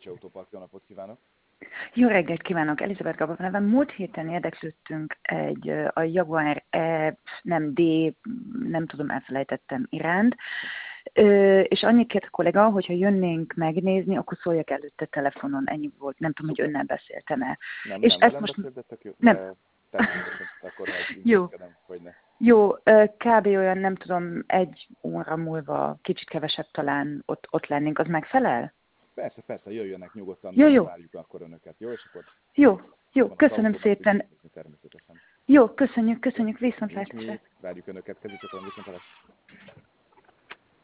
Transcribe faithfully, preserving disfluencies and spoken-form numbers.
Bécsi Autópark, jó napot kívánok! Jó reggelt kívánok! Elizabeth Gabor nevem. Múlt héten érdeklődtünk egy a Jaguar E, nem D, nem tudom, elfelejtettem iránt, és annyit kért a kollega, hogyha jönnénk megnézni, akkor szóljak előtte telefonon, ennyi volt. Nem tudom, hogy önnel beszéltem-e. Nem, és nem ezt velem most... beszélgettek, jó, nem. de természetesen akkor ha Jó. intézkedem, hogy ne. Jó, kb. Olyan, nem tudom, egy óra múlva, kicsit kevesebb talán ott, ott lennénk, az megfelel? Persze, persze, jöjjönek nyugodtan, Jó, jó. várjuk akkor önöket, jó? És akkor Jó, jó, van az köszönöm autó, meg szépen. tudjuk nézni természetesen. Jó, köszönjük, köszönjük, Nincs viszontlátásra. mi, várjuk önöket, kezücsokon, viszontlátásra.